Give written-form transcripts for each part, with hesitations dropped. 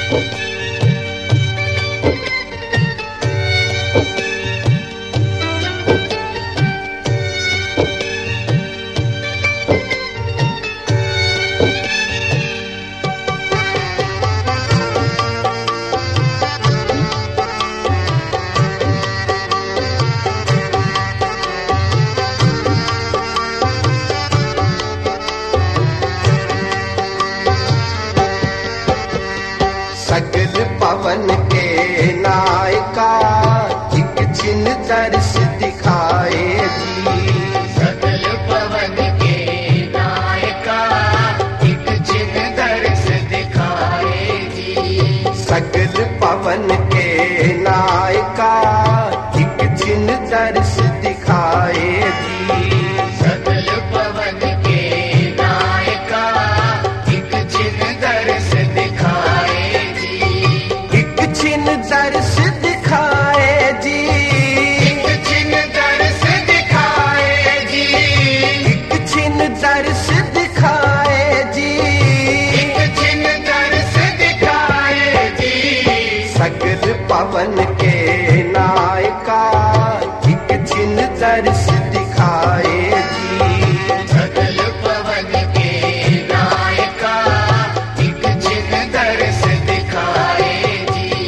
सगल पवन के नायका एक छिन दर्श दिखाए जी। सगल पवन के नायका एक छिन दर्श दिखाए जी। सगल पवन के नायका एक छिन दर्श दिखाए जी। सगल पवन के नायका एक छिन दर्श दिखाए जी। एक छिन दर्श दिखाए जी। एक छिन दर्श दिखाए जी। एक छिन दर्श दिखाए जी। एक छिन दर्श दिखाए जी। सगल पवन के नायका एक छिन दर्श दिखाए जी। सगल पवन के नायका एक छिन दर्श दिखाए जी।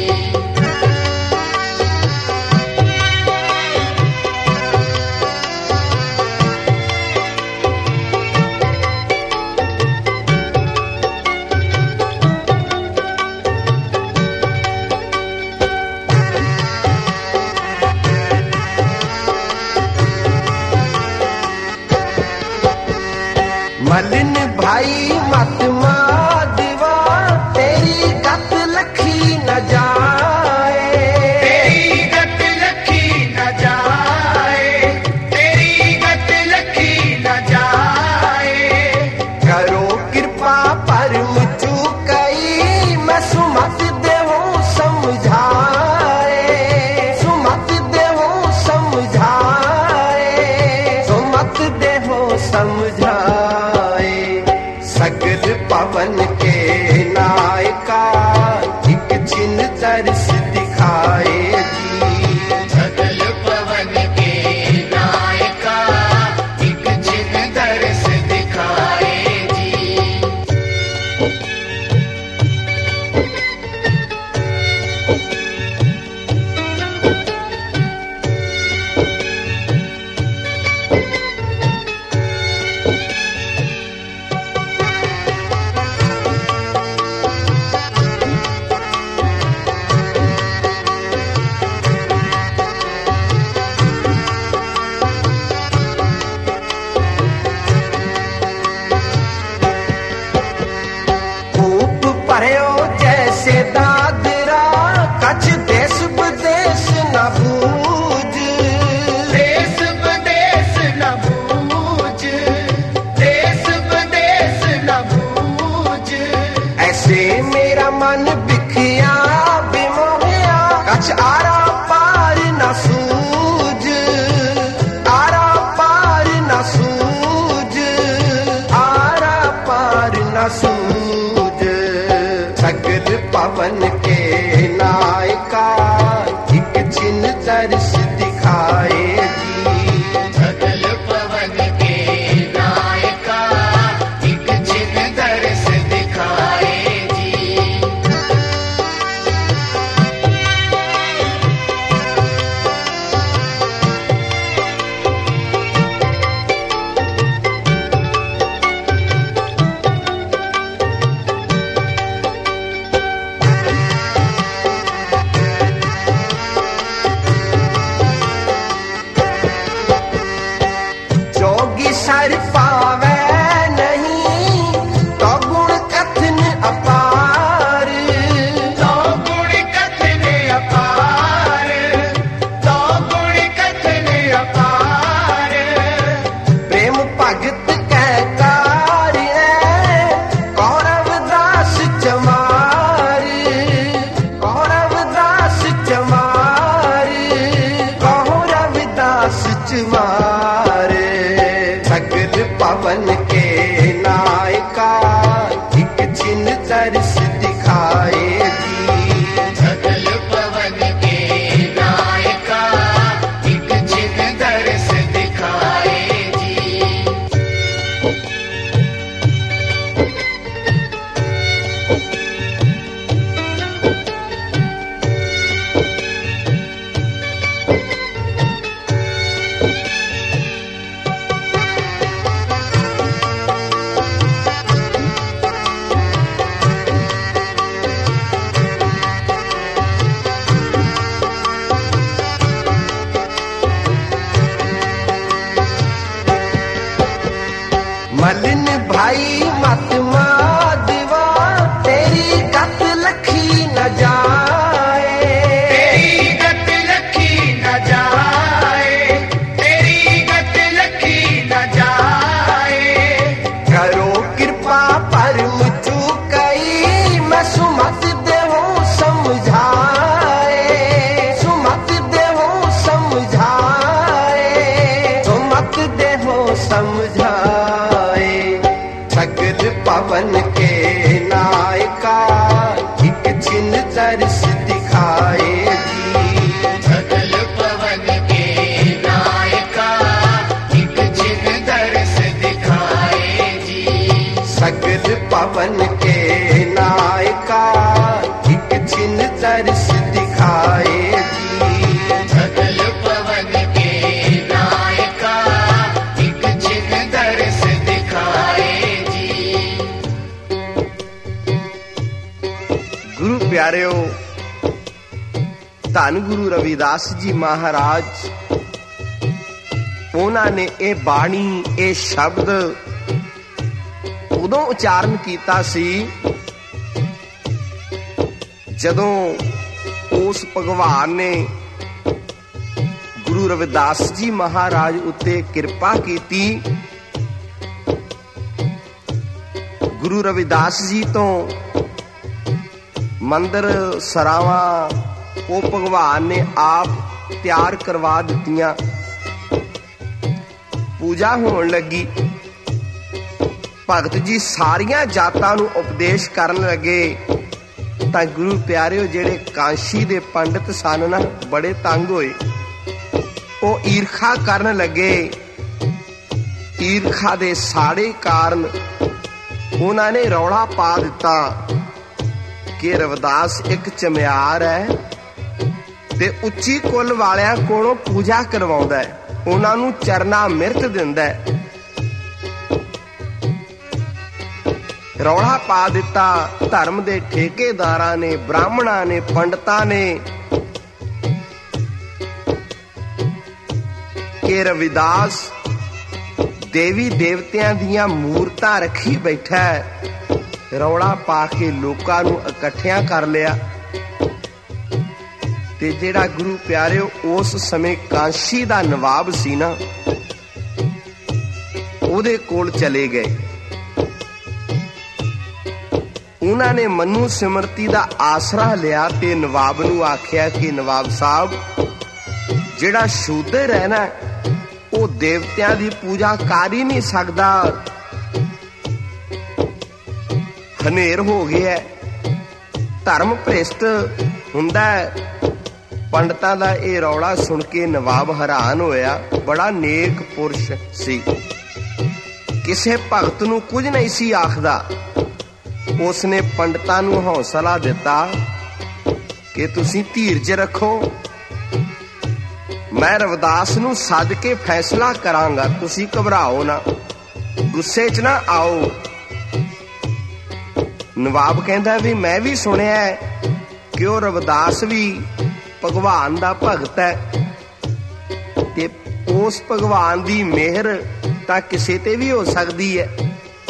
मलिन भाई मत मादवा तेरी गत लखी न जाए। तेरी गत लखी न जाए। तेरी गत लखी न जाए। करो कृपा पर मुझू कई मैं सुमत देवो समझाए। सुमत देवो समझाए। सुमत देवो समझाए। सगल पवन के नायका एक छिन दर्श दिखाए जी। सगल पवन के नायका एक छिन दर्श दिखाए जी। खूब पर्यो जैसे दादरा कछ देश विदेश न बूझ। देश विदेश न बूझ। देश विदेश न बूझ। ऐसे मेरा मन बिखिया बिमोहिया कछ आरा पार न सूझ। आरा पार न सूझ। आरा पार न सूझ। सगल पवन के नायका एक छिन दर्श दिखाए जी। सगल पवन के नायका एक छिन दर्श दिखाए जी। ਗੁਰੂ ਪਿਆਰਿਓ, ਧੰਨ ਗੁਰੂ ਰਵਿਦਾਸ ਜੀ ਮਹਾਰਾਜ, ਉਹਨਾਂ ਨੇ ਇਹ ਬਾਣੀ, ਇਹ ਸ਼ਬਦ ਉਦੋਂ ਉਚਾਰਨ ਕੀਤਾ ਸੀ ਜਦੋਂ ਉਸ ਭਗਵਾਨ ਨੇ ਗੁਰੂ ਰਵਿਦਾਸ ਜੀ ਮਹਾਰਾਜ ਉੱਤੇ ਕਿਰਪਾ ਕੀਤੀ। ਗੁਰੂ ਰਵਿਦਾਸ ਜੀ ਤੋਂ ਮੰਦਰ ਸਰਾਵਾਂ ਉਹ ਭਗਵਾਨ ਨੇ ਆਪ ਤਿਆਰ ਕਰਵਾ ਦਿੱਤੀਆਂ। ਪੂਜਾ ਹੋਣ ਲੱਗੀ। ਭਗਤ ਜੀ ਸਾਰੀਆਂ ਜਾਤਾਂ ਨੂੰ ਉਪਦੇਸ਼ ਕਰਨ ਲੱਗੇ ਤਾਂ ਗੁਰੂ ਪਿਆਰਿਓ, ਜਿਹੜੇ ਕਾਂਸ਼ੀ ਦੇ ਪੰਡਿਤ ਸਨ ਨਾ, ਬੜੇ ਤੰਗ ਹੋਏ। ਉਹ ਈਰਖਾ ਕਰਨ ਲੱਗੇ। ਈਰਖਾ ਦੇ ਸਾੜੇ ਕਾਰਨ ਉਹਨਾਂ ਨੇ ਰੌਲਾ ਪਾ ਦਿੱਤਾ ਕਿ ਰਵਿਦਾਸ ਇੱਕ ਚਮਿਆਰ ਹੈ ਤੇ ਉੱਚੀ ਕੁੱਲ ਵਾਲਿਆਂ ਕੋਲੋਂ ਪੂਜਾ ਕਰਵਾਉਂਦਾ ਹੈ, ਉਹਨਾਂ ਨੂੰ ਚਰਨਾ ਮਿਰਤ ਦਿੰਦਾ ਹੈ। ਰੌਲਾ ਪਾ ਦਿੱਤਾ ਧਰਮ ਦੇ ਠੇਕੇਦਾਰਾਂ ਨੇ, ਬ੍ਰਾਹਮਣਾਂ ਨੇ, ਪੰਡਤਾਂ ਨੇ ਕਿ ਰਵਿਦਾਸ ਦੇਵੀ ਦੇਵਤਿਆਂ ਦੀਆਂ ਮੂਰਤਾਂ ਰੱਖੀ ਬੈਠਾ ਹੈ। ਰੌਲਾ ਪਾ ਕੇ ਲੋਕਾਂ ਨੂੰ ਇਕੱਠਿਆਂ ਕਰ ਲਿਆ ਤੇ ਜਿਹੜਾ ਗੁਰੂ ਪਿਆਰਿਓ ਉਸ ਸਮੇਂ ਕਾਂਸ਼ੀ ਦਾ ਨਵਾਬ ਸੀ ਨਾ, ਉਹਦੇ ਕੋਲ ਚਲੇ ਗਏ। ਉਹਨਾਂ ਨੇ ਮਨੂ ਸਿਮਰਤੀ ਦਾ ਆਸਰਾ ਲਿਆ ਤੇ ਨਵਾਬ ਨੂੰ ਆਖਿਆ ਕਿ ਨਵਾਬ ਸਾਹਿਬ, ਜਿਹੜਾ ਸ਼ੂਦਰ ਹੈ ਨਾ, ਉਹ ਦੇਵਤਿਆਂ ਦੀ ਪੂਜਾ ਕਰ ਹੀ ਨਹੀਂ ਸਕਦਾ। ਹਨੇਰ ਹੋ ਗਿਆ, ਧਰਮ ਭ੍ਰਿਸ਼ਟ ਹੁੰਦਾ ਹੈ। ਪੰਡਤਾਂ ਦਾ ਇਹ ਰੌਲਾ ਸੁਣ ਕੇ ਨਵਾਬ ਹੈਰਾਨ ਹੋਇਆ। ਬੜਾ ਨੇਕ ਪੁਰਸ਼ ਸੀ, ਕਿਸੇ ਭਗਤ ਨੂੰ ਕੁਝ ਨਹੀਂ ਸੀ ਆਖਦਾ। ਉਸਨੇ ਪੰਡਤਾਂ ਨੂੰ ਹੌਸਲਾ ਦਿੱਤਾ ਕਿ ਤੁਸੀਂ ਧੀਰਜ ਰੱਖੋ, ਮੈਂ ਰਵਿਦਾਸ ਨੂੰ ਸੱਦ ਕੇ ਫੈਸਲਾ ਕਰਾਂਗਾ, ਤੁਸੀਂ ਘਬਰਾਓ ਨਾ, ਗੁੱਸੇ 'ਚ ਨਾ ਆਓ। ਨਵਾਬ ਕਹਿੰਦਾ ਵੀ ਮੈਂ ਵੀ ਸੁਣਿਆ ਕਿ ਉਹ ਰਵਿਦਾਸ ਵੀ ਭਗਵਾਨ ਦਾ ਭਗਤ ਹੈ ਤੇ ਉਸ ਭਗਵਾਨ ਦੀ ਮਿਹਰ ਤਾਂ ਕਿਸੇ ਤੇ ਵੀ ਹੋ ਸਕਦੀ ਹੈ,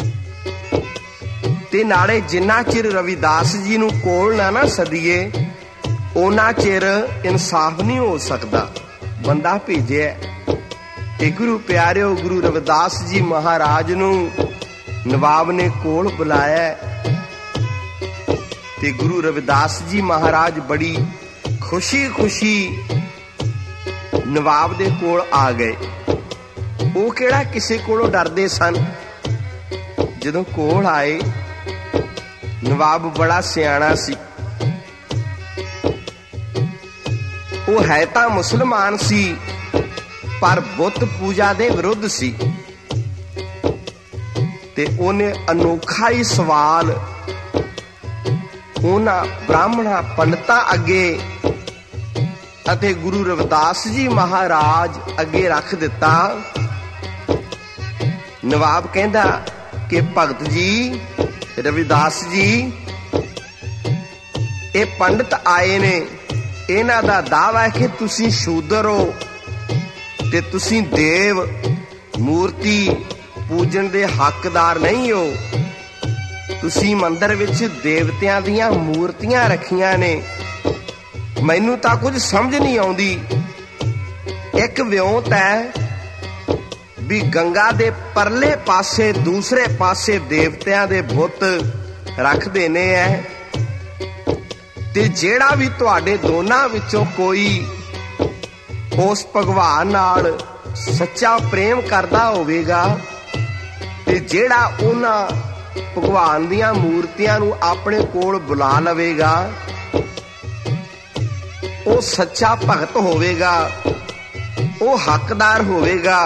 ਤੇ ਨਾਲੇ ਜਿੰਨਾ ਚਿਰ ਰਵਿਦਾਸ ਜੀ ਨੂੰ ਕੋਲ ਨਾ ਸਦੀਏ, ਉਹਨਾਂ ਚਿਰ ਇਨਸਾਫ ਨਹੀਂ ਹੋ ਸਕਦਾ। ਬੰਦਾ ਭੇਜਿਆ ਤੇ ਗੁਰੂ ਪਿਆਰਿਓ, ਗੁਰੂ ਰਵਿਦਾਸ ਜੀ ਮਹਾਰਾਜ ਨੂੰ ਨਵਾਬ ਨੇ ਕੋਲ ਬੁਲਾਇਆ ਤੇ ਗੁਰੂ ਰਵਿਦਾਸ ਜੀ ਮਹਾਰਾਜ ਬੜੀ ਖੁਸ਼ੀ ਨਵਾਬ ਦੇ ਕੋਲ ਆ ਗਏ। ਉਹ ਕਿਹੜਾ ਕਿਸੇ ਕੋਲੋਂ ਡਰਦੇ ਸਨ। ਜਦੋਂ ਕੋਲ ਆਏ, ਨਵਾਬ ਬੜਾ ਸਿਆਣਾ ਸੀ। ਉਹ ਹੈ ਤਾਂ ਮੁਸਲਮਾਨ ਸੀ, ਪਰ ਬੁੱਤ ਪੂਜਾ ਦੇ ਵਿਰੁੱਧ ਸੀ ਤੇ ਉਹਨੇ ਅਨੋਖਾ ਹੀ ਸਵਾਲ ਉਹਨਾਂ ਬ੍ਰਾਹਮਣਾਂ ਪੰਡਤਾਂ ਅੱਗੇ ਅਤੇ ਗੁਰੂ ਰਵਿਦਾਸ ਜੀ ਮਹਾਰਾਜ ਅੱਗੇ ਰੱਖ ਦਿੱਤਾ। ਨਵਾਬ ਕਹਿੰਦਾ ਕਿ ਭਗਤ ਜੀ, ਰਵਿਦਾਸ ਜੀ, ਇਹ ਪੰਡਤ ਆਏ ਨੇ, ਇਹਨਾਂ ਦਾ ਦਾਅਵਾ ਹੈ ਕਿ ਤੁਸੀਂ ਸ਼ੂਦਰ ਹੋ ਤੇ ਤੁਸੀਂ ਦੇਵ ਮੂਰਤੀ ਪੂਜਣ ਦੇ ਹੱਕਦਾਰ ਨਹੀਂ ਹੋ। ਤੁਸੀਂ ਮੰਦਰ ਵਿੱਚ ਦੇਵਤਿਆਂ ਦੀਆਂ ਮੂਰਤੀਆਂ ਰੱਖੀਆਂ ਨੇ। ਮੈਨੂੰ ਤਾਂ ਕੁਝ ਸਮਝ ਨਹੀਂ ਆਉਂਦੀ। ਇੱਕ ਵਿਉਂਤ ਹੈ ਵੀ ਗੰਗਾ ਦੇ ਪਰਲੇ ਪਾਸੇ ਦੂਸਰੇ ਪਾਸੇ ਦੇਵਤਿਆਂ ਦੇ ਬੁੱਤ ਰੱਖਦੇ ਨੇ ਐ, ਤੇ ਜਿਹੜਾ ਵੀ ਤੁਹਾਡੇ ਦੋਨਾਂ ਵਿੱਚੋਂ ਕੋਈ ਉਸ ਭਗਵਾਨ ਨਾਲ ਸੱਚਾ ਪ੍ਰੇਮ ਕਰਦਾ ਹੋਵੇਗਾ ਤੇ ਜਿਹੜਾ ਉਹਨਾਂ ਭਗਵਾਨ ਦੀਆਂ ਮੂਰਤੀਆਂ ਨੂੰ ਆਪਣੇ ਕੋਲ ਬੁਲਾ ਲਵੇਗਾ, ਉਹ ਸੱਚਾ ਭਗਤ ਹੋਵੇਗਾ, ਉਹ ਹੱਕਦਾਰ ਹੋਵੇਗਾ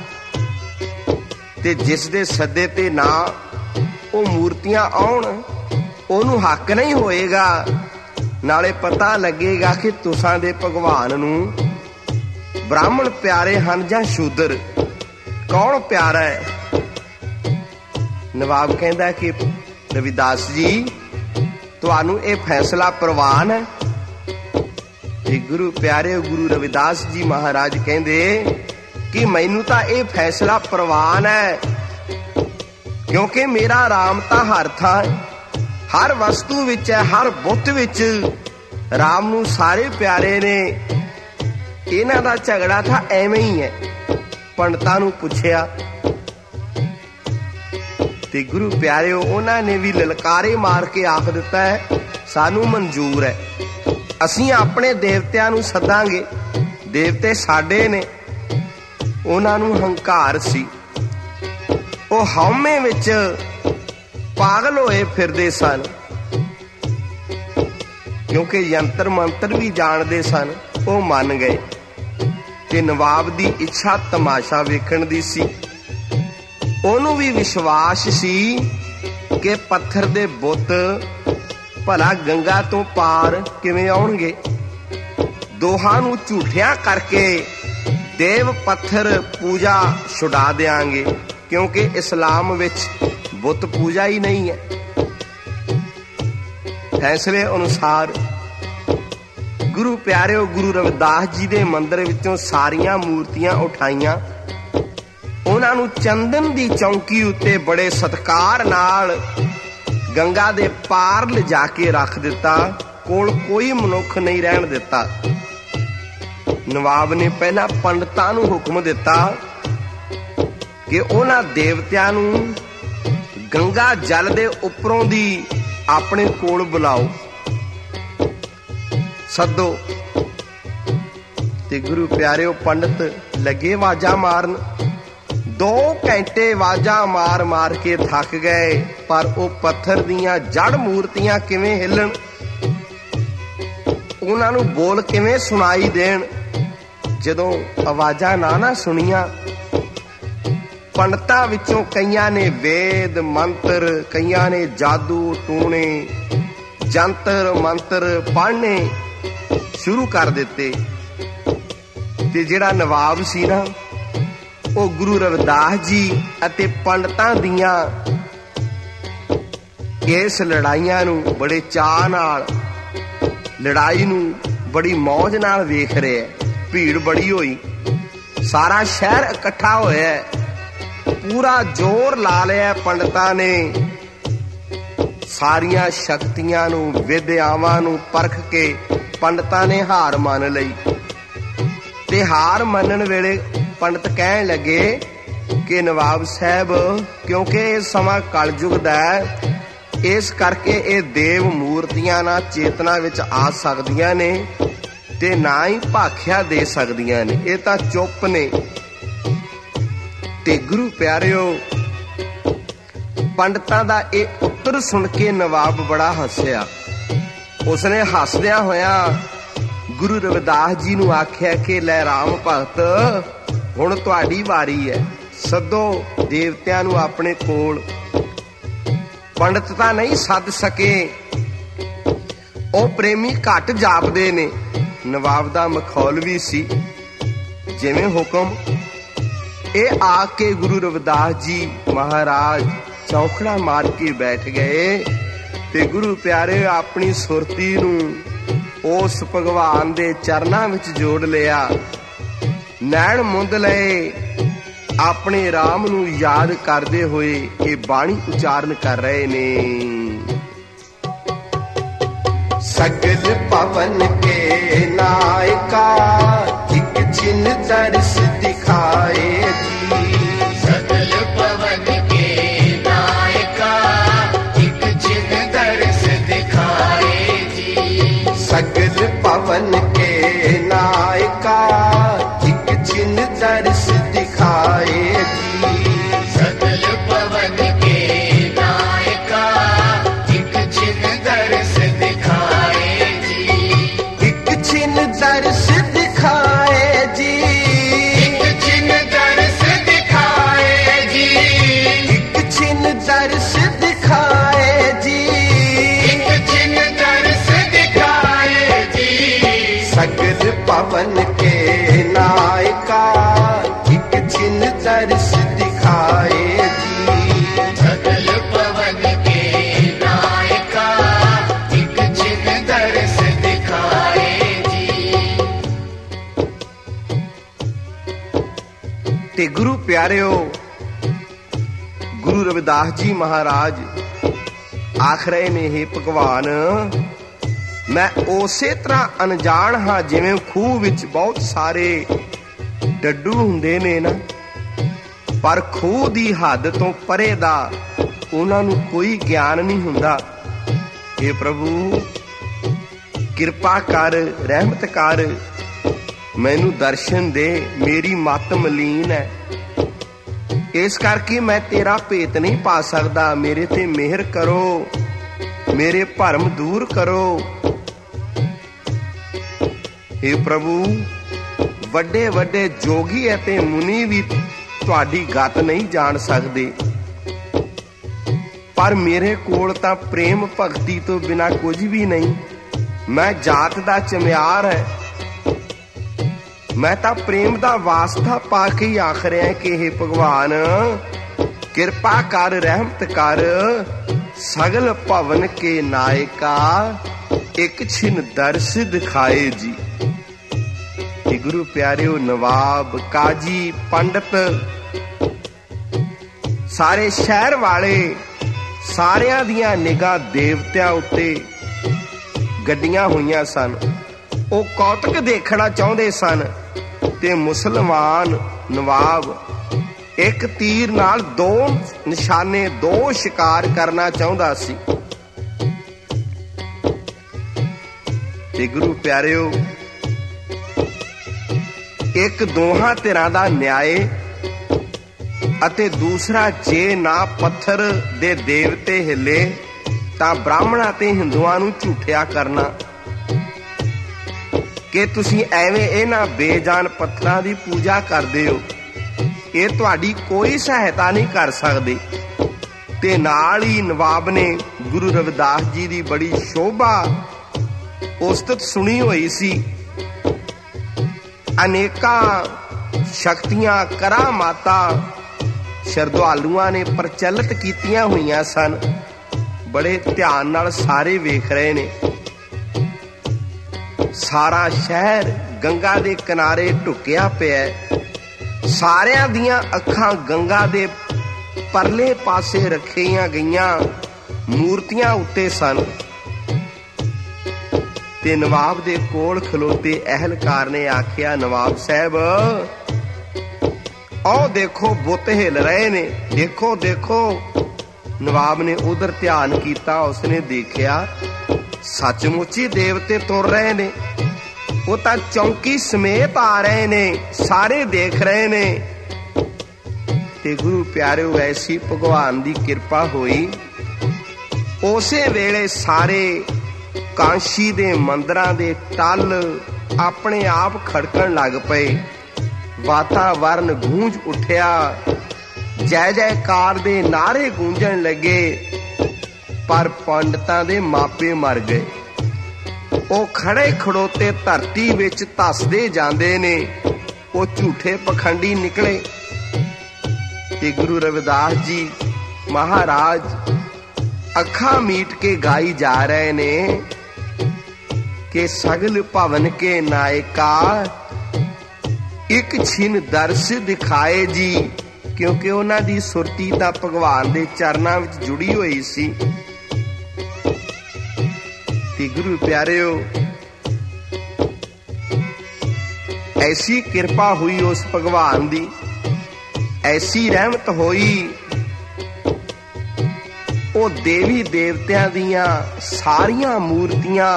ਤੇ ਜਿਸ ਦੇ ਸੱਦੇ ਤੇ ਨਾ ਉਹ ਮੂਰਤੀਆਂ ਆਉਣ, ਉਹਨੂੰ ਹੱਕ ਨਹੀਂ ਹੋਏਗਾ। ਨਾਲੇ ਪਤਾ ਲੱਗੇਗਾ ਕਿ ਤੁਸਾਂ ਦੇ ਭਗਵਾਨ ਨੂੰ ਬ੍ਰਾਹਮਣ ਪਿਆਰੇ ਹਨ ਜਾਂ ਸ਼ੂਦਰ, ਕੌਣ ਪਿਆਰਾ ਹੈ। ਨਵਾਬ ਕਹਿੰਦਾ ਕਿ ਰਵਿਦਾਸ ਜੀ, ਤੁਹਾਨੂੰ ਇਹ ਫੈਸਲਾ ਪ੍ਰਵਾਨ ਹੈ? ਤੇ ਗੁਰੂ ਪਿਆਰੇ ਗੁਰੂ ਰਵਿਦਾਸ ਜੀ ਮਹਾਰਾਜ ਕਹਿੰਦੇ ਕਿ ਮੈਨੂੰ ਤਾਂ ਇਹ ਫੈਸਲਾ ਪ੍ਰਵਾਨ ਹੈ, ਕਿਉਂਕਿ ਮੇਰਾ ਰਾਮ ਤਾਂ ਹਰ ਥਾਂ, ਹਰ ਵਸਤੂ ਵਿੱਚ ਹੈ, ਹਰ ਬੁੱਤ ਵਿੱਚ ਰਾਮ ਨੂੰ ਸਾਰੇ ਪਿਆਰੇ ਨੇ। ਇਹਨਾਂ ਦਾ ਝਗੜਾ ਤਾਂ ਐਵੇਂ ਹੀ ਹੈ। ਪੰਡਤਾਂ ਨੂੰ ਪੁੱਛਿਆ ਤੇ ਗੁਰੂ ਪਿਆਰਿਓ ਉਹਨਾਂ ਨੇ ਵੀ ਲਲਕਾਰੇ ਮਾਰ ਕੇ ਆਖ ਦਿੱਤਾ ਹੈ, ਸਾਨੂੰ ਮਨਜ਼ੂਰ ਹੈ, ਅਸੀਂ ਆਪਣੇ ਦੇਵਤਿਆਂ ਨੂੰ ਸੱਦਾਂਗੇ, ਦੇਵਤੇ ਸਾਡੇ ਨੇ। ਉਹਨਾਂ ਨੂੰ ਹੰਕਾਰ ਸੀ, ਉਹ ਹਉਮੈ ਵਿੱਚ ਪਾਗਲ ਹੋਏ ਫਿਰਦੇ ਸਨ, ਕਿਉਂਕਿ ਯੰਤਰ ਮੰਤਰ ਵੀ ਜਾਣਦੇ ਸਨ। ਉਹ ਮੰਨ ਗਏ ਤੇ ਨਵਾਬ ਦੀ ਇੱਛਾ ਤਮਾਸ਼ਾ ਵੇਖਣ ਦੀ ਸੀ। ਉਹਨੂੰ ਵੀ ਵਿਸ਼ਵਾਸ ਸੀ ਕਿ ਪੱਥਰ ਦੇ ਬੁੱਤ ਭਲਾ ਗੰਗਾ ਤੋਂ ਪਾਰ ਕਿਵੇਂ ਆਉਣਗੇ। ਦੋਹਾਂ ਨੂੰ ਝੂਠਿਆਂ ਕਰਕੇ ਦੇਵ ਪੱਥਰ ਪੂਜਾ ਛੁਡਾ ਦਿਆਂਗੇ, ਕਿਉਂਕਿ ਇਸਲਾਮ ਵਿੱਚ ਬੁੱਤ ਪੂਜਾ ਹੀ ਨਹੀਂ ਹੈ। ਫੈਸਲੇ ਅਨੁਸਾਰ ਗੁਰੂ ਪਿਆਰਿਓ ਗੁਰੂ ਰਵਿਦਾਸ ਜੀ ਦੇ ਮੰਦਿਰ ਵਿੱਚੋਂ ਸਾਰੀਆਂ ਮੂਰਤੀਆਂ ਉਠਾਈਆਂ, ਉਹਨਾਂ ਨੂੰ ਚੰਦਨ ਦੀ ਚੌਂਕੀ ਉੱਤੇ ਬੜੇ ਸਤਿਕਾਰ ਨਾਲ ਗੰਗਾ ਦੇ ਪਾਰ ਲਿਜਾ ਕੇ ਰੱਖ ਦਿੱਤਾ। ਕੋਲ ਕੋਈ ਮਨੁੱਖ ਨਹੀਂ ਰਹਿਣ ਦਿੱਤਾ। ਨਵਾਬ ਨੇ ਪਹਿਲਾਂ ਪੰਡਤਾਂ ਨੂੰ ਹੁਕਮ ਦਿੱਤਾ ਕਿ ਉਹਨਾਂ ਦੇਵਤਿਆਂ ਨੂੰ ਗੰਗਾ ਜਲ ਦੇ ਉੱਪਰੋਂ ਦੀ ਆਪਣੇ ਕੋਲ ਬੁਲਾਓ, ਸੱਦੋ। ਤੇ ਗੁਰੂ ਪਿਆਰਿਓ ਪੰਡਤ ਲੱਗੇ ਆਵਾਜ਼ਾਂ ਮਾਰਨ। 2 ਘੰਟੇ ਆਵਾਜ਼ਾਂ ਮਾਰ ਮਾਰ ਕੇ ਥੱਕ ਗਏ, ਪਰ ਉਹ ਪੱਥਰ ਦੀਆਂ ਜੜ ਮੂਰਤੀਆਂ ਕਿਵੇਂ ਹਿੱਲਣ, ਉਹਨਾਂ ਨੂੰ ਬੋਲ ਕਿਵੇਂ ਸੁਣਾਈ ਦੇਣ। ਜਦੋਂ ਆਵਾਜ਼ਾਂ ਨਾ ਸੁਣੀਆਂ, ਪੰਡਤਾਂ ਵਿੱਚੋਂ ਕਈਆਂ ਨੇ ਵੇਦ ਮੰਤਰ, ਕਈਆਂ ਨੇ ਜਾਦੂ ਟੂਣੇ, ਜੰਤਰ ਮੰਤਰ ਪੜ੍ਹਨੇ ਸ਼ੁਰੂ ਕਰ ਦਿੱਤੇ। ਤੇ ਜਿਹੜਾ ਨਵਾਬ ਸੀ ਨਾ, ਉਹ ਗੁਰੂ ਰਵਿਦਾਸ ਜੀ ਅਤੇ ਪੰਡਤਾਂ ਦੀਆਂ ਇਸ ਲੜਾਈਆਂ ਨੂੰ ਬੜੇ ਚਾਅ ਨਾਲ, ਲੜਾਈ ਨੂੰ ਬੜੀ ਮੌਜ ਨਾਲ ਵੇਖ ਰਿਹਾ। ਭੀੜ ਬੜੀ ਹੋਈ, ਸਾਰਾ ਸ਼ਹਿਰ ਇਕੱਠਾ ਹੋਇਆ, ਪੂਰਾ ਜ਼ੋਰ ਲਾ ਲਿਆ ਪੰਡਤਾਂ ਨੇ। ਸਾਰੀਆਂ ਸ਼ਕਤੀਆਂ ਨੂੰ, ਵਿਦਿਆਵਾਂ ਨੂੰ ਪਰਖ ਕੇ ਪੰਡਤਾਂ ਨੇ ਹਾਰ ਮੰਨ ਲਈ। ਤੇ ਹਾਰ ਮੰਨਣ ਵੇਲੇ ਪੰਡਤ ਕਹਿਣ ਲੱਗੇ ਕਿ ਨਵਾਬ ਸਾਹਿਬ, ਕਿਉਂਕਿ ਇਹ ਸਮਾਂ ਕਲਯੁਗ ਦਾ ਹੈ, ਇਸ ਕਰਕੇ ਇਹ ਦੇਵ ਮੂਰਤੀਆਂ ਨਾ ਚੇਤਨਾ ਵਿੱਚ ਆ ਸਕਦੀਆਂ ਨੇ ਤੇ ਨਾ ਹੀ ਭਾਖਿਆ ਦੇ ਸਕਦੀਆਂ ਨੇ, ਇਹ ਤਾਂ ਚੁੱਪ ਨੇ। ਤੇ ਗੁਰੂ ਪਿਆਰਿਓ ਪੰਡਤਾਂ ਦਾ ਇਹ ਉੱਤਰ ਸੁਣ ਕੇ ਨਵਾਬ ਬੜਾ ਹੱਸਿਆ। ਉਸਨੇ ਹੱਸਦਿਆਂ ਹੋਇਆਂ ਗੁਰੂ ਰਵਿਦਾਸ ਜੀ ਨੂੰ ਆਖਿਆ ਕਿ ਲੈ ਰਾਮ ਭਗਤ, ਹੁਣ ਤੁਹਾਡੀ ਵਾਰੀ ਹੈ, ਸੱਦੋ ਦੇਵਤਿਆਂ ਨੂੰ ਆਪਣੇ ਕੋਲ। ਪੰਡਤ ਤਾਂ ਨਹੀਂ ਸੱਦ ਸਕੇ, ਉਹ ਪ੍ਰੇਮੀ ਘੱਟ ਜਾਪਦੇ ਨੇ। ਨਵਾਬ ਦਾ ਮਖੌਲਵੀ ਸੀ, ਜਿਵੇਂ ਹੁਕਮ। ਇਹ ਆ ਕੇ ਗੁਰੂ ਰਵਿਦਾਸ ਜੀ ਮਹਾਰਾਜ ਚੌਖੜਾ ਮਾਰ ਕੇ ਬੈਠ ਗਏ ਤੇ ਗੁਰੂ ਪਿਆਰੇ ਆਪਣੀ ਸੁਰਤੀ ਨੂੰ ਉਸ ਭਗਵਾਨ ਦੇ ਚਰਨਾਂ ਵਿੱਚ ਜੋੜ ਲਿਆ, ਨੈਣ ਮੁੰਦ ਲਏ, ਆਪਣੇ ਰਾਮ ਨੂੰ ਯਾਦ ਕਰਦੇ ਹੋਏ ਇਹ ਬਾਣੀ ਉਚਾਰਨ ਕਰ ਰਹੇ ਨੇ। ਸਗਲ ਪਵਨ ਕੇ ਨਾਇਕਾ, ਇੱਕ ਛਿਨ ਦਰਸ ਦਿਖਾਏ ਜੀ। ਸਗਲ ਪਵਨ ਕੇ ਨਾਇਕਾ, ਇੱਕ ਛਿਨ ਦਰਸ ਦਿਖਾਏ ਜੀ। ਸਗਲ ਪਵਨ ਕੇ ਨਾਇਕਾ, ਇੱਕ ਛਿਨ ਦਰਸ ਦਿਖਾਏ ਜੀ। ਸਗਲ ਪਵਨ ਕੇ ਨਾਇਕਾ, ਇੱਕ ਛਿਨ ਦਰਸ ਦਿਖਾਏ ਜੀ। ਇੱਕ ਛਿਨ ਦਰਸ ਦਿਖਾਏ ਜੀ। ਇੱਕ ਛਿਨ ਦਰਸ ਦਿਖਾਏ ਜੀ। ਇੱਕ ਛਿਨ ਦਰਸ ਦਿਖਾਏ ਜੀ। ਇੱਕ ਛਿਨ ਦਰਸ ਦਿਖਾਏ ਜੀ। ਸਗਲ ਪਵਨ ਕੇ ਨਾਇਕਾ, ਇੱਕ ਛਿਨ ਦਰਸ ਦਿਖਾਏ ਜੀ। ਸਗਲ ਪਵਨ ਕੇ ਨਾਇਕਾ, ਤੇ ਗੁਰੂ ਪਿਆਰਿਓ, ਗੁਰੂ ਰਵਿਦਾਸ ਜੀ ਮਹਾਰਾਜ ਆਖ ਰਹੇ ਨੇ, ਹੇ ਭਗਵਾਨ, ਮੈਂ ਉਸੇ ਤਰ੍ਹਾਂ ਅਣਜਾਣ ਹਾਂ ਜਿਵੇਂ ਖੂਹ ਵਿੱਚ ਬਹੁਤ ਸਾਰੇ ਡੱਡੂ ਹੁੰਦੇ ਨੇ ਨਾ, ਪਰ ਖੂਹ ਦੀ ਹੱਦ ਤੋਂ ਪਰੇ ਦਾ ਉਹਨਾਂ ਨੂੰ ਕੋਈ ਗਿਆਨ ਨਹੀਂ ਹੁੰਦਾ। ਹੇ ਪ੍ਰਭੂ, ਕਿਰਪਾ ਕਰ, ਰਹਿਮਤ ਕਰ, ਮੈਨੂੰ ਦਰਸ਼ਨ ਦੇ, ਮੇਰੀ ਮੱਤ ਮਲੀਨ ਹੈ, ਇਸ ਕਰਕੇ ਮੈਂ ਤੇਰਾ ਭੇਤ ਨਹੀਂ ਪਾ ਸਕਦਾ। ਮੇਰੇ ਤੇ ਮਿਹਰ ਕਰੋ, ਮੇਰੇ ਭਰਮ ਦੂਰ ਕਰੋ। ਹੇ ਪ੍ਰਭੂ, ਵੱਡੇ ਵੱਡੇ ਜੋਗੀ ਅਤੇ ਮੁਨੀ ਵੀ ਤੁਹਾਡੀ ਗਤ ਨਹੀਂ ਜਾਣ ਸਕਦੇ, ਪਰ ਮੇਰੇ ਕੋਲ ਤਾਂ ਪ੍ਰੇਮ ਭਗਤੀ ਤੋਂ ਬਿਨਾਂ ਕੁਝ ਵੀ ਨਹੀਂ। ਮੈਂ ਜਾਤ ਦਾ ਚਮਿਆਰ ਹੈ, ਮੈਂ ਤਾਂ ਪ੍ਰੇਮ ਦਾ ਵਾਸਤਾ ਪਾ ਕੇ ਹੀ ਆਖ ਰਿਹਾ ਕਿ ਹੇ ਭਗਵਾਨ, ਕਿਰਪਾ ਕਰ, ਰਹਿਮਤ ਕਰ, ਸਗਲ ਭਵਨ ਕੇ ਨਾਇਕਾ, ਇੱਕ ਛਿਨ ਦਰਸ ਦਿਖਾਏ ਜੀ। ਤੇ ਗੁਰੂ ਪਿਆਰਿਓ, ਨਵਾਬ, ਕਾਜੀ, ਪੰਡਤ, ਸਾਰੇ ਸ਼ਹਿਰ ਵਾਲੇ, ਸਾਰਿਆਂ ਦੀਆਂ ਨਿਗਾਹ ਦੇਵਤਿਆਂ ਉੱਤੇ ਗੱਡੀਆਂ ਹੋਈਆਂ ਸਨ। ਉਹ ਕੌਤਕ ਦੇਖਣਾ ਚਾਹੁੰਦੇ ਸਨ ਤੇ ਮੁਸਲਮਾਨ ਨਵਾਬ ਇੱਕ ਤੀਰ ਨਾਲ ਦੋ ਨਿਸ਼ਾਨੇ, ਦੋ ਸ਼ਿਕਾਰ ਕਰਨਾ ਚਾਹੁੰਦਾ ਸੀ। ਤੇ ਗੁਰੂ ਪਿਆਰਿਓ, ਇੱਕ ਦੋਹਾਂ ਧਿਰਾਂ ਦਾ ਨਿਆਏ ਅਤੇ ਦੂਸਰਾ, ਜੇ ਨਾ ਪੱਥਰ ਦੇ ਦੇਵਤੇ ਹਿੱਲੇ ਤਾਂ ਬ੍ਰਾਹਮਣਾਂ ਤੇ ਹਿੰਦੂਆਂ ਨੂੰ ਝੂਠਿਆ ਕਰਨਾ ਕਿ ਤੁਸੀਂ ਐਵੇਂ ਇਹਨਾਂ ਬੇਜਾਨ ਪੱਥਰਾਂ ਦੀ ਪੂਜਾ ਕਰਦੇ ਹੋ, ਇਹ ਤੁਹਾਡੀ ਕੋਈ ਸਹਾਇਤਾ ਨਹੀਂ ਕਰ ਸਕਦੇ। ਤੇ ਨਾਲ ਹੀ ਨਵਾਬ ਨੇ ਗੁਰੂ ਰਵਿਦਾਸ ਜੀ ਦੀ ਬੜੀ ਸ਼ੋਭਾ ਉਸਤਤ ਸੁਣੀ ਹੋਈ ਸੀ। ਅਨੇਕਾਂ ਸ਼ਕਤੀਆਂ, ਕਰਾਮਾਤਾਂ ਸ਼ਰਧਾਲੂਆਂ ਨੇ ਪ੍ਰਚਲਿਤ ਕੀਤੀਆਂ ਹੋਈਆਂ ਸਨ। ਬੜੇ ਧਿਆਨ ਨਾਲ ਸਾਰੇ ਵੇਖ ਰਹੇ ਨੇ। ਸਾਰਾ ਸ਼ਹਿਰ ਗੰਗਾ ਦੇ ਕਿਨਾਰੇ ਢੁਕਿਆ ਪਿਆ, ਸਾਰਿਆਂ ਦੀਆਂ ਅੱਖਾਂ ਗੰਗਾ ਦੇ ਪਰਲੇ ਪਾਸੇ ਰੱਖੀਆਂ ਗਈਆਂ ਮੂਰਤੀਆਂ ਉੱਤੇ ਸਨ। ਤੇ ਨਵਾਬ ਦੇ ਕੋਲ ਖਲੋਤੇ ਅਹਿਲਕਾਰ ਨੇ ਆਖਿਆ, ਨਵਾਬ ਸਾਹਿਬ, ਆਓ ਦੇਖੋ, ਬੁੱਤ ਹਿੱਲ ਰਹੇ ਨੇ, ਦੇਖੋ ਦੇਖੋ। ਨਵਾਬ ਨੇ ਉਧਰ ਧਿਆਨ ਕੀਤਾ, ਉਸਨੇ ਦੇਖਿਆ ਸੱਚਮੁੱਚ ਹੀ ਦੇਵਤੇ ਤੁਰ ਰਹੇ ਨੇ। ਉਹ ਤਾਂ ਚੌਂਕੀ ਸਮੇਤ ਆ ਰਹੇ ਨੇ, ਸਾਰੇ ਦੇਖ ਰਹੇ ਨੇ। ਤੇ ਗੁਰੂ ਪਿਆਰਿਓ, ਐਸੀ ਭਗਵਾਨ ਦੀ ਕਿਰਪਾ ਹੋਈ, ਉਸੇ ਵੇਲੇ ਸਾਰੇ ਕਾਂਸ਼ੀ ਦੇ ਮੰਦਰਾਂ ਦੇ ਟੱਲ ਆਪਣੇ ਆਪ ਖੜਕਣ ਲੱਗ ਪਏ। ਵਾਤਾਵਰਨ ਗੂੰਜ ਉੱਠਿਆ, ਜੈ ਜੈਕਾਰ ਦੇ ਨਾਰੇ ਗੂੰਜਣ ਲੱਗੇ। ਪਰ ਪੰਡਤਾਂ ਦੇ ਮਾਪੇ ਮਰ ਗਏ। ਉਹ ਖੜੇ ਖੜੋਤੇ ਧਰਤੀ ਵਿੱਚ ਧੱਸਦੇ ਜਾਂਦੇ ਨੇ। ਉਹ ਝੂਠੇ ਪਖੰਡੀ ਨਿਕਲੇ। ਤੇ ਗੁਰੂ ਰਵਿਦਾਸ ਜੀ ਮਹਾਰਾਜ ਅੱਖਾਂ ਮੀਟ ਕੇ ਗਾਈ ਜਾ ਰਹੇ ਨੇ ਕਿ ਸਗਲ ਭਵਨ ਕੇ ਨਾਇਕਾ, ਇੱਕ ਛਿਨ ਦਰਸ ਦਿਖਾਏ ਜੀ। ਕਿਉਂਕਿ ਉਹਨਾਂ ਦੀ ਸੁਰਤੀ ਤਾਂ ਭਗਵਾਨ ਦੇ ਚਰਨਾਂ ਵਿੱਚ ਜੁੜੀ ਹੋਈ ਸੀ। ਤੇ ਗੁਰੂ ਪਿਆਰਿਓ, ਐਸੀ ਕਿਰਪਾ ਹੋਈ ਉਸ ਭਗਵਾਨ ਦੀ, ਐਸੀ ਰਹਿਮਤ ਹੋਈ, ਉਹ ਦੇਵੀ ਦੇਵਤਿਆਂ ਦੀਆਂ ਸਾਰੀਆਂ ਮੂਰਤੀਆਂ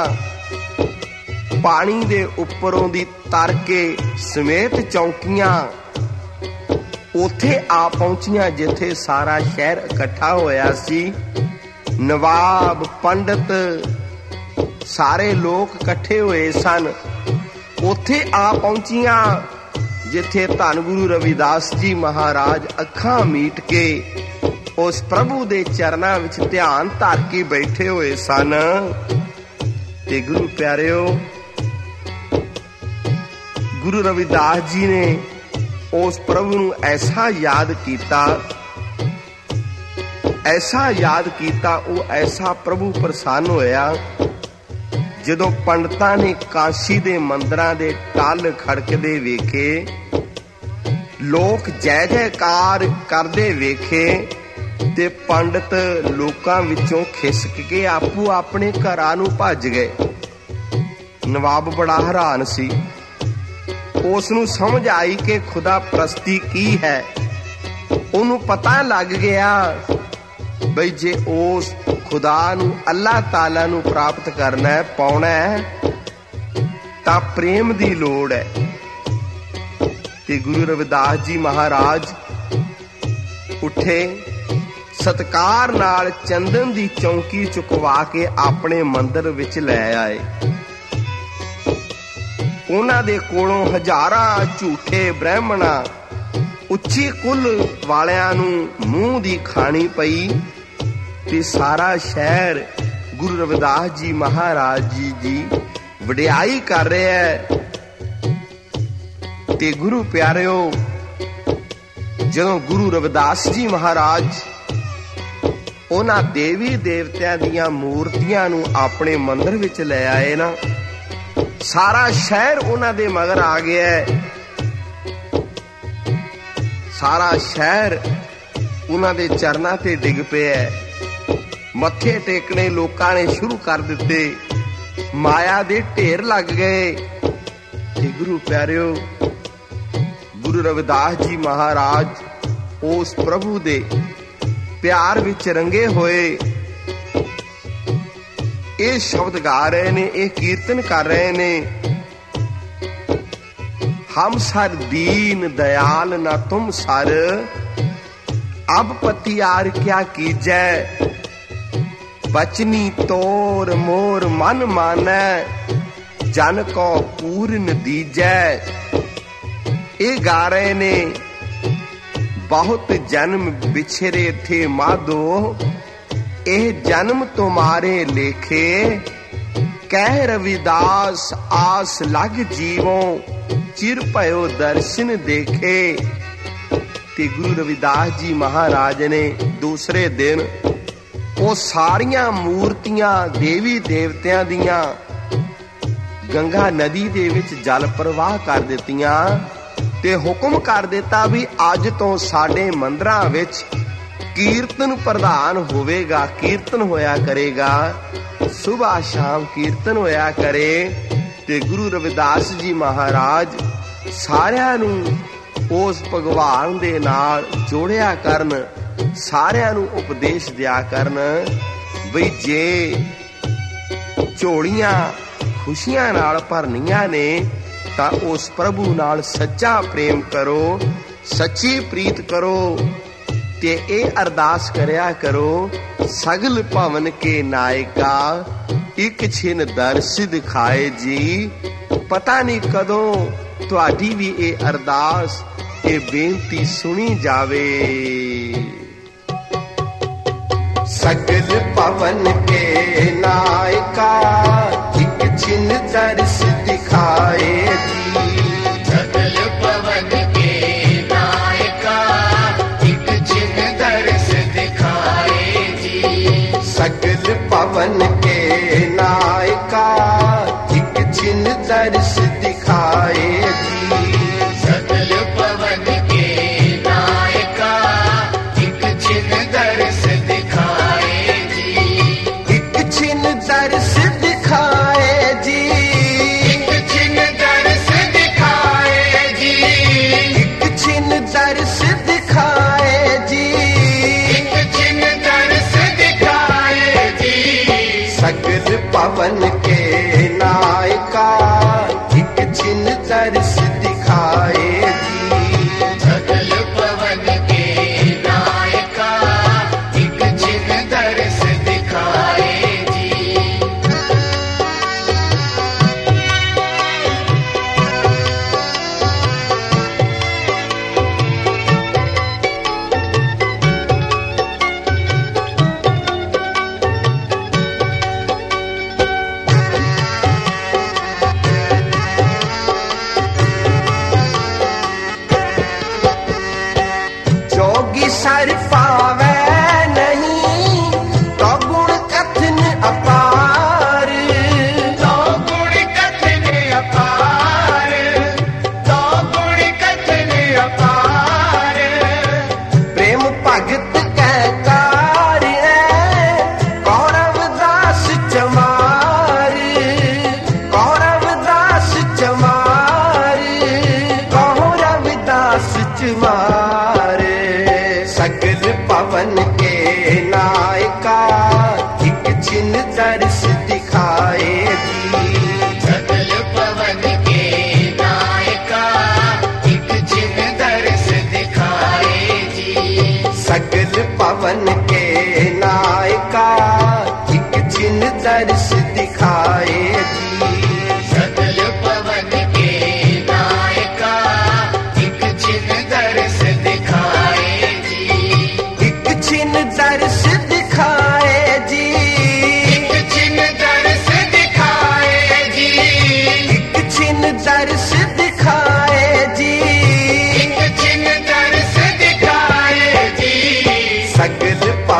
ਪਾਣੀ ਦੇ ਉੱਪਰੋਂ ਦੀ ਤਰ ਕੇ ਸਮੇਤ ਚੌਂਕੀਆਂ ਉੱਥੇ ਆ ਪਹੁੰਚੀਆਂ ਜਿੱਥੇ ਸਾਰਾ ਸ਼ਹਿਰ ਇਕੱਠਾ ਹੋਇਆ ਸੀ। ਨਵਾਬ, ਪੰਡਤ, ਸਾਰੇ ਲੋਕ ਇਕੱਠੇ ਹੋਏ ਸਨ। ਉੱਥੇ ਆ ਪਹੁੰਚੀਆਂ ਜਿੱਥੇ ਧੰਨ ਗੁਰੂ ਰਵਿਦਾਸ ਜੀ ਮਹਾਰਾਜ ਅੱਖਾਂ ਮੀਟ ਕੇ ਉਸ ਪ੍ਰਭੂ ਦੇ ਚਰਨਾਂ ਵਿੱਚ ਧਿਆਨ ਧਰ ਕੇ ਬੈਠੇ ਹੋਏ ਸਨ। ਤੇ ਗੁਰੂ ਪਿਆਰਿਓ, ਗੁਰੂ ਰਵਿਦਾਸ ਜੀ ਨੇ ਉਸ ਪ੍ਰਭੂ ਨੂੰ ਐਸਾ ਯਾਦ ਕੀਤਾ, ਉਹ ਐਸਾ ਪ੍ਰਭੂ ਪ੍ਰਸੰਨ ਹੋਇਆ। ਜਦੋਂ ਪੰਡਤਾਂ ਨੇ ਕਾਸ਼ੀ ਦੇ ਮੰਦਰਾਂ ਦੇ ਟੱਲ ਖੜਕਦੇ ਵੇਖੇ, ਲੋਕ ਜੈ ਜੈਕਾਰ ਕਰਦੇ ਵੇਖੇ ਤੇ ਪੰਡਤ ਲੋਕਾਂ ਵਿੱਚੋਂ ਖਿਸਕ ਕੇ ਆਪੋ ਆਪਣੇ ਘਰਾਂ ਨੂੰ ਭੱਜ ਗਏ। ਨਵਾਬ ਬੜਾ ਹੈਰਾਨ ਸੀ। ਉਸ ਨੂੰ ਸਮਝ ਆਈ ਕਿ ਖੁਦਾ ਪ੍ਰਸਤੀ ਕੀ ਹੈ। ਉਹਨੂੰ ਪਤਾ ਲੱਗ ਗਿਆ ਬਈ ਜੇ ਉਸ ਖੁਦਾ ਨੂੰ, ਅੱਲਾਹ ਤਾਲਾ ਨੂੰ ਪ੍ਰਾਪਤ ਕਰਨਾ ਹੈ, ਪਾਉਣਾ ਹੈ, ਤਾਂ ਪ੍ਰੇਮ ਦੀ ਲੋੜ ਹੈ। ਤੇ ਗੁਰੂ ਰਵਿਦਾਸ ਜੀ ਮਹਾਰਾਜ ਉੱਠੇ, ਸਤਿਕਾਰ ਨਾਲ ਚੰਦਨ ਦੀ ਚੌਂਕੀ ਚੁਕਵਾ ਕੇ ਆਪਣੇ ਮੰਦਰ ਵਿੱਚ ਲੈ ਆਏ। ਉਹਨਾਂ ਦੇ ਕੋਲੋਂ ਹਜ਼ਾਰਾਂ ਝੂਠੇ ਬ੍ਰਾਹਮਣਾਂ, ਉੱਚੀ ਕੁੱਲ ਵਾਲਿਆਂ ਨੂੰ ਮੂੰਹ ਦੀ ਖਾਣੀ ਪਈ ਤੇ ਸਾਰਾ ਸ਼ਹਿਰ ਗੁਰੂ ਰਵਿਦਾਸ ਜੀ ਮਹਾਰਾਜ ਜੀ ਦੀ ਵਡਿਆਈ ਕਰ ਰਿਹਾ ਹੈ। ਤੇ ਗੁਰੂ ਪਿਆਰਿਓ, ਜਦੋਂ ਗੁਰੂ ਰਵਿਦਾਸ ਜੀ ਮਹਾਰਾਜ ਉਹਨਾਂ ਦੇਵੀ ਦੇਵਤਿਆਂ ਦੀਆਂ ਮੂਰਤੀਆਂ ਨੂੰ ਆਪਣੇ ਮੰਦਰ ਵਿੱਚ ਲੈ ਆਏ ਨਾ, ਸਾਰਾ ਸ਼ਹਿਰ ਉਹਨਾਂ ਦੇ ਮਗਰ ਆ ਗਿਆ। ਸਾਰਾ ਸ਼ਹਿਰ ਉਹਨਾਂ ਦੇ ਚਰਨਾਂ ਤੇ ਡਿੱਗ ਪਿਆ। ਮੱਥੇ ਟੇਕਣੇ ਲੋਕਾਂ ਨੇ ਸ਼ੁਰੂ ਕਰ ਦਿੱਤੇ। ਮਾਇਆ ਦੇ ਢੇਰ ਲੱਗ ਗਏ। ਤੇ ਗੁਰੂ ਪਿਆਰਿਓ, ਗੁਰੂ ਰਵਿਦਾਸ ਜੀ ਮਹਾਰਾਜ ਉਸ ਪ੍ਰਭੂ ਦੇ ਪਿਆਰ ਵਿੱਚ ਰੰਗੇ ਹੋਏ ਇਹ ਸ਼ਬਦ ਗਾ ਰਹੇ ਨੇ, ਇਹ ਕੀਰਤਨ ਕਰ ਰਹੇ ਨੇ। ਹਮ ਸਰ ਦੀਨ ਦयाल न तुम सर, अब पतियार क्या कीजै, बचनी तोर मोर मन मानै, जन को पूर्ण दीजै। ये गा रहे ने, बहुत जन्म बिछरे थे माधो, ਇਹ ਜਨਮ ਤੁਮਾਰੇ ਲੇਖੇ, ਕਹਿ ਰਵਿਦਾਸ ਆਸ ਲਗ ਜੀਵੋਂ, ਚਿਰ ਭਇਓ ਦਰਸ਼ਨ ਦੇਖੇ। ਤੇ ਗੁਰੂ ਰਵਿਦਾਸ ਜੀ ਮਹਾਰਾਜ ਨੇ ਦੂਸਰੇ ਦਿਨ ਉਹ ਸਾਰੀਆਂ ਮੂਰਤੀਆਂ ਦੇਵੀ ਦੇਵਤਿਆਂ ਦੀਆਂ ਗੰਗਾ ਨਦੀ ਦੇ ਵਿੱਚ ਜਲ ਪ੍ਰਵਾਹ ਕਰ ਦਿੱਤੀਆਂ ਤੇ ਹੁਕਮ ਕਰ ਦਿੱਤਾ ਵੀ ਅੱਜ ਤੋਂ ਸਾਡੇ ਮੰਦਰਾਂ ਵਿੱਚ ਕੀਰਤਨ ਪ੍ਰਧਾਨ ਹੋਵੇਗਾ। ਕੀਰਤਨ ਹੋਇਆ ਕਰੇਗਾ, ਸੁਬਾਹ ਸ਼ਾਮ ਕੀਰਤਨ ਹੋਇਆ ਕਰੇ। ਤੇ ਗੁਰੂ ਰਵਿਦਾਸ ਜੀ ਮਹਾਰਾਜ ਸਾਰਿਆਂ ਨੂੰ ਉਸ ਭਗਵਾਨ ਦੇ ਨਾਲ ਜੋੜਿਆ ਕਰਨ, ਸਾਰਿਆਂ ਨੂੰ ਉਪਦੇਸ਼ ਦਿਆ ਕਰਨ ਬਈ ਜੇ ਝੋਲੀਆਂ ਖੁਸ਼ੀਆਂ ਨਾਲ ਭਰਨੀਆਂ ਨੇ ਤਾਂ ਉਸ ਪ੍ਰਭੂ ਨਾਲ ਸੱਚਾ ਪ੍ਰੇਮ ਕਰੋ, ਸੱਚੀ ਪ੍ਰੀਤ ਕਰੋ ਤੇ ਇਹ ਅਰਦਾਸ ਕਰਿਆ ਕਰੋ, ਸਗਲ ਭਵਨ ਕੇ ਨਾਇਕਾ, ਇੱਕ ਛਿਨ ਦਰਸ ਦਿਖਾਏ ਜੀ। ਪਤਾ ਨਹੀਂ ਕਦੋਂ ਤੁਹਾਡੀ ਵੀ ਇਹ ਅਰਦਾਸ, ਇਹ ਬੇਨਤੀ ਸੁਣੀ ਜਾਵੇ। ਸਗਲ ਭਵਨ ਕੇ ਨਾਇਕਾ, ਇੱਕ ਛਿਨ ਦਰਸ ਦਿਖਾਏ ਜੀ। ਸਗਲ ਭਵਨ ਕੇ ਨਾਇਕਾ, ਇੱਕ ਛਿਨ ਦਰਸ ਦਿਖਾਏ ਜੀ। ਸਗਲ ਭਵਨ ਕੇ ਨਾਇਕਾ, ਇੱਕ ਛਿਨ ਦਰਸ ਦਿਖਾਏ ਜੀ। ਸਗਲ ਭਵਨ ਕੇ ਨਾਇਕਾ, ਇੱਕ ਛਿਨ ਦਰਸ ਦਿਖਾਏ ਜੀ। ਇੱਕ ਛਿਨ ਦਰਸ ਦਿਖਾਏ ਜੀ। ਇੱਕ ਛਿਨ ਦਰਸ ਦਿਖਾਏ ਜੀ। ਇੱਕ ਛਿਨ ਦਰਸ ਦਿਖਾਏ ਜੀ। ਇੱਕ ਛਿਨ ਦਰਸ ਦਿਖਾਏ ਜੀ। ਸਗਲ ਭਵਨ ਕੇ ਨਾਇਕਾ,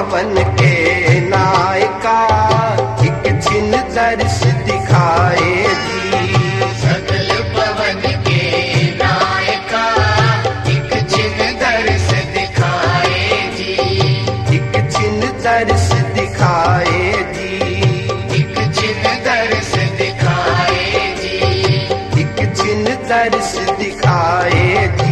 पवन के नायका एक छिन दर्श दिखाए जी। सकल पवन के नायका एक छिन दर्श दिखाए जी। एक छिन दर्श दिखाए जी। एक छिन दर्श दिखाए जी। एक छिन दर्श दिखाए जी।